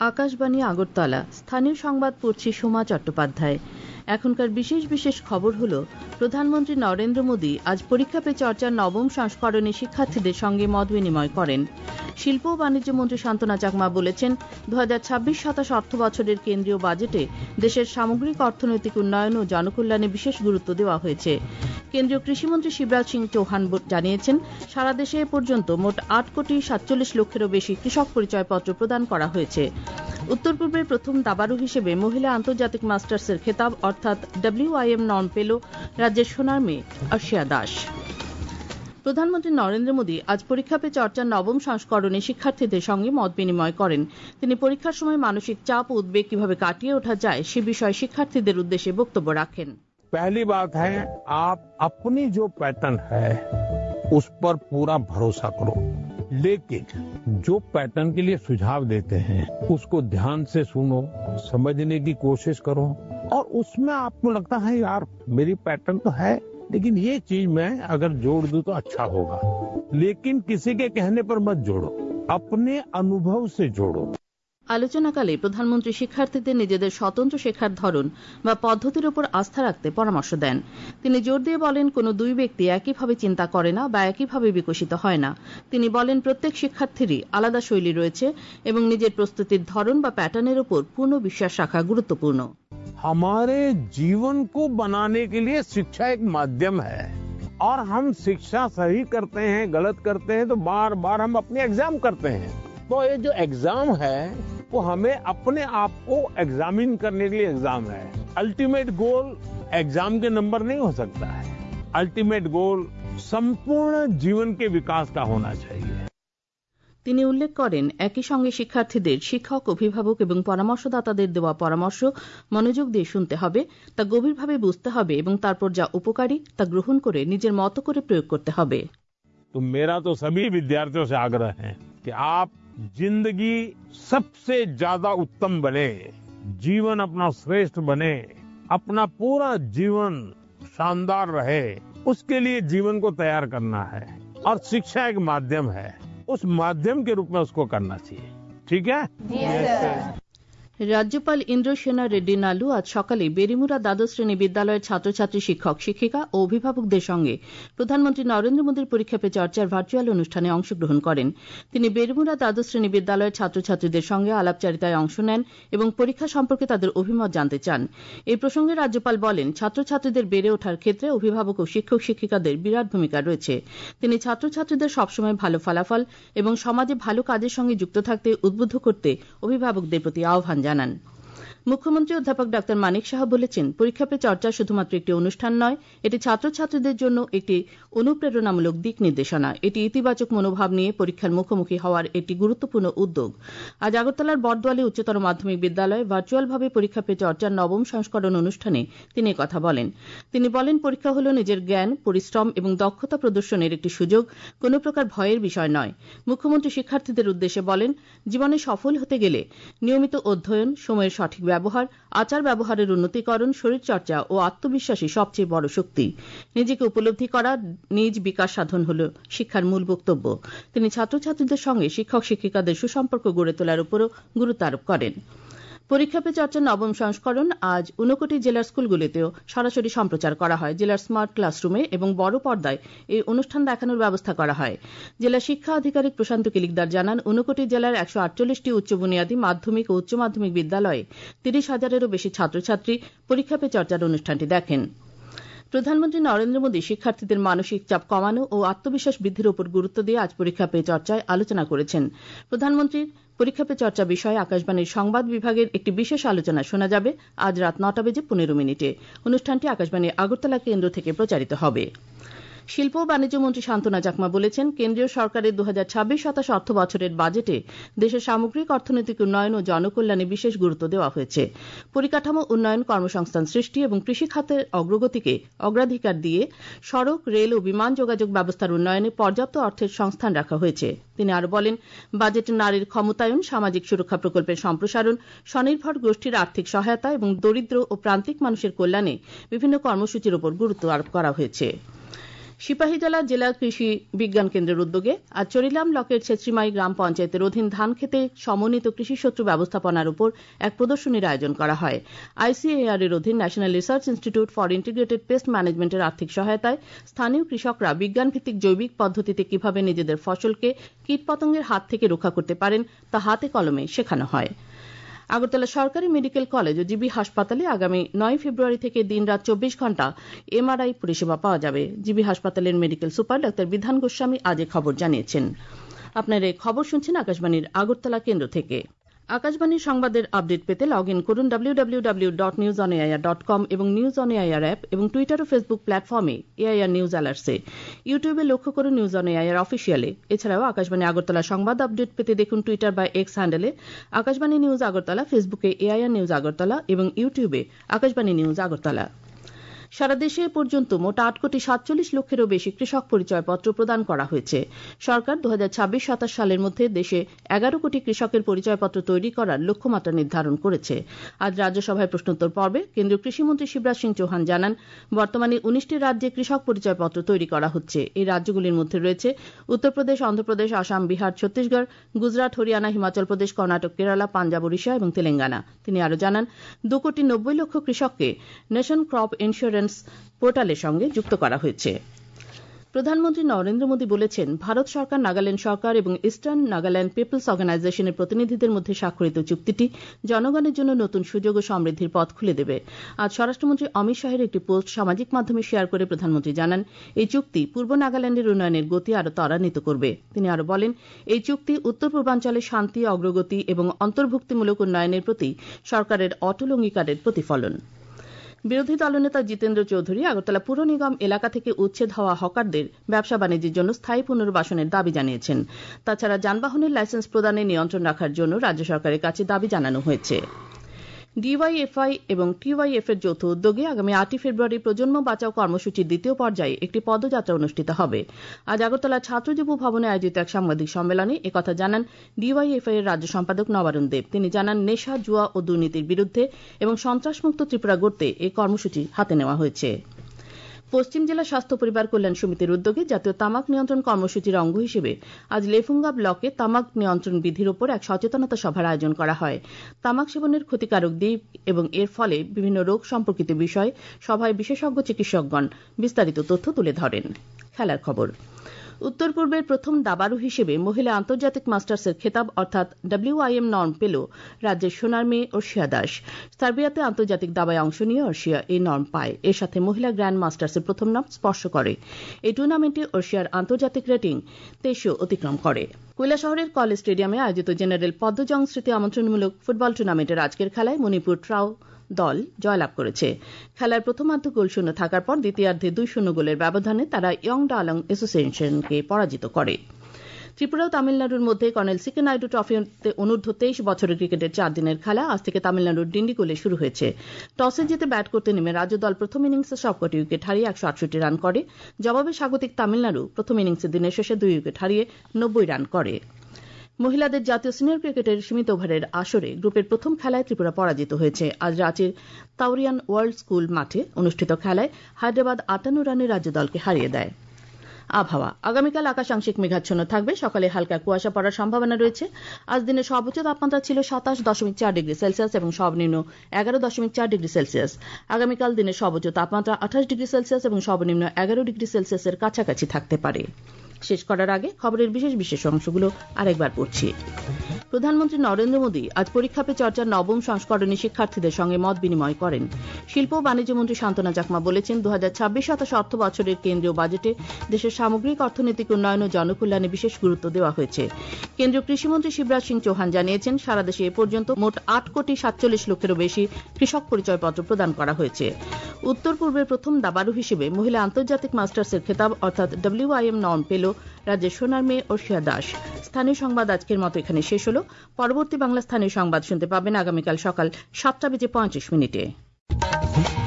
আকাশবাণী আগরতলা। স্থানীয় সংবাদ পড়ছি সোমা চট্টোপাধ্যায়। এখনকার বিশেষ বিশেষ খবর হলো, প্রধানমন্ত্রী নরেন্দ্র মোদী আজ পরীক্ষা পে চর্চার নবম সংস্করণে শিক্ষার্থীদের সঙ্গে মত বিনিময় করেন। শিল্প ও বাণিজ্য মন্ত্রী শান্তনা চাকমা বলেছেন, 2026-27 অর্থ বছরের কেন্দ্রীয় বাজেটে দেশের সামগ্রিক অর্থনৈতিক উন্নয়ন ও জনকল্যাণে বিশেষ গুরুত্ব দেওয়া হয়েছে। কেন্দ্রীয় কৃষিমন্ত্রী শিবরাজ সিং চৌহান জানিয়েছেন, সারা দেশে এ পর্যন্ত মোট 8,47,00,000-এরও বেশি কৃষক পরিচয়পত্র প্রদান করা হয়েছে। উত্তর পূর্বের প্রথম দাবাড়ু হিসেবে মহিলা আন্তর্জাতিক মাস্টার্সের খেতাব অর্থাৎ WIM নর্ম পেল রাজ্যের সোনার মেয়ে অর্ষিয়া দাস। প্রধানমন্ত্রী নরেন্দ্র মোদী আজ পরীক্ষা পে চর্চার নবম সংস্করণে শিক্ষার্থীদের সঙ্গে মত বিনিময় করেন। তিনি পরীক্ষার সময় মানসিক চাপ ও উদ্বেগ কিভাবে কাটিয়ে ওঠা যায় সে বিষয়ে শিক্ষার্থীদের উদ্দেশ্যে বক্তব্য রাখেন। पहली बात है, आप अपनी जो पैटर्न है उस पर पूरा भरोसा करो, लेकिन जो पैटर्न के लिए सुझाव देते हैं उसको ध्यान से सुनो, समझने की कोशिश करो, और उसमें आपको लगता है यार मेरी पैटर्न तो है लेकिन ये चीज मैं अगर जोड़ दूं तो अच्छा होगा, लेकिन किसी के कहने पर मत जोड़ो, अपने अनुभव से जोड़ो। আলোচনাকালে প্রধানমন্ত্রী শিক্ষার্থীদের নিজেদের স্বতন্ত্র শেখার ধরন বা পদ্ধতির উপর আস্থা রাখতে পরামর্শ দেন। তিনি জোর দিয়ে বলেন, কোনো দুই ব্যক্তি একইভাবে চিন্তা করে না বা একইভাবে বিকশিত হয় না। তিনি বলেন, প্রত্যেক শিক্ষার্থীরই আলাদা শৈলী রয়েছে এবং নিজের প্রস্তুতির ধরন বা প্যাটার্নের উপর পূর্ণ বিশ্বাস রাখা গুরুত্বপূর্ণ। हमारे जीवन को बनाने के लिए शिक्षा एक माध्यम है, और हम शिक्षा सही करते हैं गलत करते हैं तो बार बार हम अपने एग्जाम करते हैं। तो ये जो एग्जाम है वो हमें अपने आप को एग्जामिन करने के लिए एग्जाम है। अल्टीमेट गोल एग्जाम के नंबर नहीं हो सकता है, अल्टीमेट गोल संपूर्ण जीवन के विकास का होना चाहिए। তিনি উল্লেখ করেন, একই সঙ্গে শিক্ষার্থীদের শিক্ষক, অভিভাবক এবং পরামর্শদাতাদের দেওয়া পরামর্শ মনোযোগ দিয়ে শুনতে হবে, তা গভীরভাবে বুঝতে হবে এবং তারপর যা উপকারী তা গ্রহণ করে নিজের মতো করে প্রয়োগ করতে হবে। तो मेरा तो सभी विद्यार्थियों से आग्रह है कि आप जिंदगी सबसे ज्यादा उत्तम बने, जीवन अपना श्रेष्ठ बने, अपना पूरा जीवन शानदार रहे, उसके लिए जीवन को तैयार करना है, और शिक्षा एक माध्यम है, उस माध्यम के रूप में उसको करना चाहिए। ठीक है? রাজ্যপাল ইন্দ্রসেনা রেড্ডি নালু আজ সকালে বেরিমুরা দ্বাদশ শ্রেণী বিদ্যালয়ের ছাত্রছাত্রী, শিক্ষক, শিক্ষিকা ও অভিভাবকদের সঙ্গে প্রধানমন্ত্রী নরেন্দ্র মোদীর পরীক্ষা পে চর্চার ভার্চুয়াল অনুষ্ঠানে অংশগ্রহণ করেন। তিনি বেরিমুরা দ্বাদশ শ্রেণী বিদ্যালয়ের ছাত্রছাত্রীদের সঙ্গে আলাপচারিতায় অংশ নেন এবং পরীক্ষা সম্পর্কে তাদের অভিমত জানতে চান। এই প্রসঙ্গে রাজ্যপাল বলেন, ছাত্রছাত্রীদের বেড়ে ওঠার ক্ষেত্রে অভিভাবক ও শিক্ষক শিক্ষিকাদের বিরাট ভূমিকা রয়েছে। তিনি ছাত্রছাত্রীদের সবসময় ভালো ফলাফল এবং সমাজে ভালো কাজের সঙ্গে যুক্ত থাকতে উদ্বুদ্ধ করতে অভিভাবকদের প্রতি আহ্বান জানান। মুখ্যমন্ত্রী অধ্যাপক ডা মানিক সাহা বলেছেন, পরীক্ষা পে চর্চা শুধুমাত্র একটি অনুষ্ঠান নয়, এটি ছাত্রছাত্রীদের জন্য একটি অনুপ্রেরণামূলক দিক নির্দেশনা। এটি ইতিবাচক মনোভাব নিয়ে পরীক্ষার মুখোমুখি হওয়ার একটি গুরুত্বপূর্ণ উদ্যোগ। আজ আগরতলার বটদোয়ালি উচ্চতর মাধ্যমিক বিদ্যালয়ে ভার্চুয়ালভাবে পরীক্ষা পে চর্চার নবম সংস্করণ অনুষ্ঠানে তিনি কথা বলেন। তিনি বলেন, পরীক্ষা হল নিজের জ্ঞান, পরিশ্রম এবং দক্ষতা প্রদর্শনের একটি সুযোগ, কোনো প্রকার ভয়ের বিষয় নয়। মুখ্যমন্ত্রী শিক্ষার্থীদের উদ্দেশ্যে বলেন, জীবনে সফল হতে গেলে নিয়মিত অধ্যয়ন, সময়ের সঠিক ব্যবহার, আচার ব্যবহারের উন্নতিকরণ, শরীরচর্চা ও আত্মবিশ্বাসী সবচেয়ে বড় শক্তি। নিজেকে উপলব্ধি করা, নিজ বিকাশ সাধন হল শিক্ষার মূল বক্তব্য। তিনি ছাত্রছাত্রীদের সঙ্গে শিক্ষক শিক্ষিকাদের সুসম্পর্ক গড়ে তোলার উপরও গুরুত্ব আরোপ করেন। পরীক্ষা পে চর্চার নবম সংস্করণ আজ 59 জেলার স্কুলগুলিতেও সরাসরি সম্প্রচার করা হয়। জেলার স্মার্ট ক্লাসরুমে এবং বড় পর্দায় এই অনুষ্ঠান দেখানোর ব্যবস্থা করা হয়। জেলা শিক্ষা আধিকারিক প্রশান্ত কিলিকদার জানান, 59 জেলার 148টি উচ্চ বুনিয়াদী, মাধ্যমিক ও উচ্চ মাধ্যমিক বিদ্যালয়ে 30,000-এরও বেশি ছাত্রছাত্রী পরীক্ষা পে চর্চার অনুষ্ঠানটি দেখেন। প্রধানমন্ত্রী নরেন্দ্র মোদী শিক্ষার্থীদের মানসিক চাপ কমানো ও আত্মবিশ্বাস বৃদ্ধির উপর গুরুত্ব দিয়ে আজ পরীক্ষা পে চর্চায় আলোচনা করেছেন। প্রধানমন্ত্রীর পরীক্ষা পে চর্চা বিষয়ে আকাশবাণীর সংবাদ বিভাগের একটি বিশেষ আলোচনা শোনা যাবে আজ রাত 9:15 অনুষ্ঠানটি আকাশবাণী আগরতলা কেন্দ্র থেকে প্রচারিত হবে। শিল্প ও বাণিজ্য মন্ত্রী শান্তনা চাকমা বলেছেন, কেন্দ্রীয় সরকারের 2026-27 অর্থ বছরের বাজেটে দেশের সামগ্রিক অর্থনৈতিক উন্নয়ন ও জনকল্যাণে বিশেষ গুরুত্ব দেওয়া হয়েছে। পরিকাঠামো উন্নয়ন, কর্মসংস্থান সৃষ্টি এবং কৃষি খাতের অগ্রগতিকে অগ্রাধিকার দিয়ে সড়ক, রেল ও বিমান যোগাযোগ ব্যবস্থার উন্নয়নে পর্যাপ্ত অর্থের সংস্থান রাখা হয়েছে। তিনি আরো বলেন, বাজেটে নারীর ক্ষমতায়ন, সামাজিক সুরক্ষা প্রকল্পের সম্প্রসারণ, স্বনির্ভর গোষ্ঠীর আর্থিক সহায়তা এবং দরিদ্র ও প্রান্তিক মানুষের কল্যাণে বিভিন্ন কর্মসূচির উপর গুরুত্ব আরোপ করা হয়েছে। সিপাহীজলা জেলা কৃষি বিজ্ঞান কেন্দ্রের উদ্যোগে আজ চরিলাম ব্লকের ছেত্রীমাই গ্রাম পঞ্চায়েতের অধীন ধান খেতে সমন্বিত কৃষি শত্রু ব্যবস্থাপনার উপর এক প্রদর্শনীর আয়োজন করা হয়। ICAR এর অধীন national research institute for integrated pest ম্যানেজমেন্টের আর্থিক সহায়তায় স্থানীয় কৃষকরা বিজ্ঞানভিত্তিক জৈবিক পদ্ধতিতে কিভাবে নিজেদের ফসলকে কীটপতঙ্গের হাত থেকে রক্ষা করতে পারেন তা হাতে কলমে শেখানো হয়। আগরতলা সরকারি মেডিকেল কলেজ ও জিবি হাসপাতালে আগামী 9 ফেব্রুয়ারি থেকে দিনরাত 24 ঘন্টা MRI পরিষেবা পাওয়া যাবে। জিবি হাসপাতালের মেডিকেল সুপার ডাক্তার বিধান গোস্বামী আজ এই খবর জানিয়েছেন। আপনারা এই খবর শুনছেন আকাশবাণীর আগরতলা কেন্দ্র থেকে। আকাশবাণীর সংবাদের আপডেট পেতে লগ ইন করুন www.newsonair.com এবং নিউজ অন এআইআর অ্যাপ এবং টুইটার ও ফেসবুক প্ল্যাটফর্মে এআইআর নিউজ অ্যালার্টসে। ইউটিউবে লক্ষ্য করুন নিউজ অন এআইআর অফিসিয়ালে। এছাড়াও আকাশবাণী আগরতলা সংবাদ আপডেট পেতে দেখুন টুইটার বা এক্স হ্যান্ডেলে আকাশবাণী নিউজ আগরতলা, ফেসবুকে এআইআর নিউজ আগরতলা এবং ইউটিউবে আকাশবাণী নিউজ আগরতলা। সারা দেশে এ পর্যন্ত মোট 8,47 লক্ষেরও বেশি কৃষক পরিচয়পত্র প্রদান করা হয়েছে। সরকার 2026-27 সালের মধ্যে দেশে 11 কোটি কৃষকের পরিচয়পত্র তৈরি করার লক্ষ্যমাত্রা নির্ধারণ করেছে। আজ রাজ্যসভায় প্রশ্নোত্তর পর্বে কেন্দ্রীয় কৃষিমন্ত্রী শিবরাজ সিং চৌহান জানান, বর্তমানে 19টি রাজ্যে কৃষক পরিচয়পত্র তৈরি করা হচ্ছে। এই রাজ্যগুলির মধ্যে রয়েছে উত্তরপ্রদেশ, অন্ধ্রপ্রদেশ, আসাম, বিহার, ছত্তিশগড়, গুজরাট, হরিয়ানা, হিমাচল প্রদেশ, কর্ণাটক, কেরালা, পাঞ্জাব, ওড়িশা এবং তেলেঙ্গানা। তিনি আরও জানান, 2,90,00,000 কৃষককে নেশন ক্রপ ইন্স্যুরেন্স পোর্টালের সঙ্গে যুক্ত করা হয়েছে। প্রধানমন্ত্রী নরেন্দ্র মোদী বলেছেন, ভারত সরকার, নাগাল্যান্ড সরকার এবং ইস্টার্ন নাগাল্যান্ড পিপলস অর্গানাইজেশনের প্রতিনিধিদের মধ্যে স্বাক্ষরিত চুক্তিটি জনগণের জন্য নতুন সুযোগ ও সমৃদ্ধির পথ খুলে দেবে। আজ স্বরাষ্ট্রমন্ত্রী অমিত শাহের একটি পোস্ট সামাজিক মাধ্যমে শেয়ার করে প্রধানমন্ত্রী জানান, এই চুক্তি পূর্ব নাগাল্যান্ডের উন্নয়নের গতি আরও ত্বরান্বিত করবে। তিনি আরও বলেন, এই চুক্তি উত্তর পূর্বাঞ্চলে শান্তি, অগ্রগতি এবং অন্তর্ভুক্তিমূলক উন্নয়নের প্রতি সরকারের অটল অঙ্গীকারের প্রতিফলন। বিরোধী দলনেতা জিতেন্দ্র চৌধুরী আগরতলা পুর নিগম এলাকা থেকে উচ্ছেদ হওয়া হকারদের ব্যবসা বাণিজ্যের জন্য স্থায়ী পুনর্বাসনের দাবি জানিয়েছেন। তাছাড়া যানবাহনের লাইসেন্স প্রদানে নিয়ন্ত্রণ রাখার জন্য রাজ্য সরকারের কাছে দাবি জানানো হয়েছে। ডিওয়াইএফআই এবং টিওয়াইএফ এর যৌথ উদ্যোগে আগামী 8 ফেব্রুয়ারি প্রজন্ম বাঁচাও কর্মসূচির দ্বিতীয় পর্যায়ে একটি পদযাত্রা অনুষ্ঠিত হবে। আজ আগরতলা ছাত্র যুব ভবনে আয়োজিত এক সাংবাদিক সম্মেলনে একথা জানান ডিওয়াইএফআই এর রাজ্য সম্পাদক নবারুণ দেব। তিনি জানান, নেশা, জুয়া ও দুর্নীতির বিরুদ্ধে এবং সন্ত্রাসমুক্ত ত্রিপুরা গড়তে এই কর্মসূচি হাতে নেওয়া হয়েছে। পশ্চিম জেলা স্বাস্থ্য পরিবার কল্যাণ সমিতির উদ্যোগে জাতীয় তামাক নিয়ন্ত্রণ কর্মসূচির অঙ্গ হিসেবে আজ লেফুঙ্গা ব্লকে তামাক নিয়ন্ত্রণ বিধির উপর এক সচেতনতা সভার আয়োজন করা হয়। তামাক সেবনের ক্ষতিকারক দিক এবং এর ফলে বিভিন্ন রোগ সম্পর্কিত বিষয় সভায় বিশেষজ্ঞ চিকিৎসকগণ বিস্তারিত তথ্য তুলে ধরেন। খেলার খবর। উত্তর পূর্বের প্রথম দাবাড়ু হিসেবে মহিলা আন্তর্জাতিক মাস্টার্সের খেতাব অর্থাৎ WIM নর্ম পেল রাজ্যের সোনার মেয়ে অর্ষিয়া দাস। সার্বিয়াতে আন্তর্জাতিক দাবায় অংশ নিয়ে অর্ষিয়া এই নর্ম পায়। এর সাথে মহিলা গ্র্যান্ড মাস্টার্সের প্রথম নাম স্পর্শ করে। এই টুর্নামেন্টে অর্ষিয়ার আন্তর্জাতিক রেটিং 23 অতিক্রম করে। কৈলাসহরের কলেজ স্টেডিয়ামে আয়োজিত জেনারেল পদ্মজং স্মৃতি আমন্ত্রণমূলক ফুটবল টুর্নামেন্টের আজকের খেলায় মণিপুর ট্রাউ দল জয়লাভ করেছে। খেলার প্রথমার্ধ গোলশূন্য থাকার পর দ্বিতীয়ার্ধে 2-0 গোলের ব্যবধানে তারা ইয়ং ডালং অ্যাসোসিয়েশনকে পরাজিত করে। ত্রিপুরা ও তামিলনাড়ুর মধ্যে কর্নেল সিকে নাইডু ট্রফিতে অনূর্ধ্ব 23 বছরের ক্রিকেটের 4 দিনের খেলা আজ থেকে তামিলনাড়ুর ডিন্ডিগুলে শুরু হয়েছে। টসে জিতে ব্যাট করতে নেমে রাজ্য দল প্রথম ইনিংসে সবকটি উইকেট হারিয়ে 168 রান করে। জবাবে স্বাগতিক তামিলনাড়ু প্রথম ইনিংসে দিনের শেষে 2 উইকেট হারিয়ে 90 রান করে। মহিলাদের জাতীয় সিনিয়র ক্রিকেটের সীমিত ওভারের আসরে গ্রুপের প্রথম খেলায় ত্রিপুরা পরাজিত হয়েছে। আজ রাঁচির তাওরিয়ান ওয়ার্ল্ড স্কুল মাঠে অনুষ্ঠিত খেলায় হায়দ্রাবাদ 58 রানে রাজ্য দলকে হারিয়ে দেয়। আবহাওয়া। আগামীকাল আকাশ আংশিক মেঘাচ্ছন্ন থাকবে। সকালে হালকা কুয়াশা পড়ার সম্ভাবনা রয়েছে। আজ দিনের সর্বোচ্চ তাপমাত্রা ছিল 27.4 ডিগ্রি সেলসিয়াস এবং সর্বনিম্ন 11.4 ডিগ্রি সেলসিয়াস। আগামীকাল দিনের সর্বোচ্চ তাপমাত্রা 28 ডিগ্রি সেলসিয়াস এবং সর্বনিম্ন 11 ডিগ্রি সেলসিয়াসের কাছাকাছি থাকতে পারে। শেষ করার আগে খবরের বিশেষ অংশগুলো আরেকবার পড়ছি। প্রধানমন্ত্রী নরেন্দ্র মোদী আজ পরীক্ষা পে চর্চার 9ম সংস্করণে শিক্ষার্থীদের সঙ্গে মত বিনিময় করেন। শিল্প ও বাণিজ্য মন্ত্রী শান্তনা চাকমা বলেছেন, 2026-27 অর্থ বছরের কেন্দ্রীয় বাজেটে দেশের সামগ্রিক অর্থনৈতিক উন্নয়ন ও জনকল্যাণে বিশেষ গুরুত্ব দেওয়া হয়েছে। কেন্দ্রীয় কৃষিমন্ত্রী শিবরাজ সিং চৌহান জানিয়েছেন, সারা দেশে এ পর্যন্ত মোট 8,47 লক্ষেরও বেশি কৃষক পরিচয়পত্র প্রদান করা হয়েছে। উত্তর পূর্বের প্রথম দাবাড়ু হিসেবে মহিলা আন্তর্জাতিক মাস্টার্সের খেতাব অর্থাৎ WIM নর্ম পেল রাজ্যের সোনার মেয়ে অর্ষিয়া দাস। স্থানীয় সংবাদ আজকের মতো এখানে শেষ হলো। পরবর্তী বাংলা স্থানীয় সংবাদ শুনতে পাবেন আগামীকাল সকাল 7:35 মিনিটে।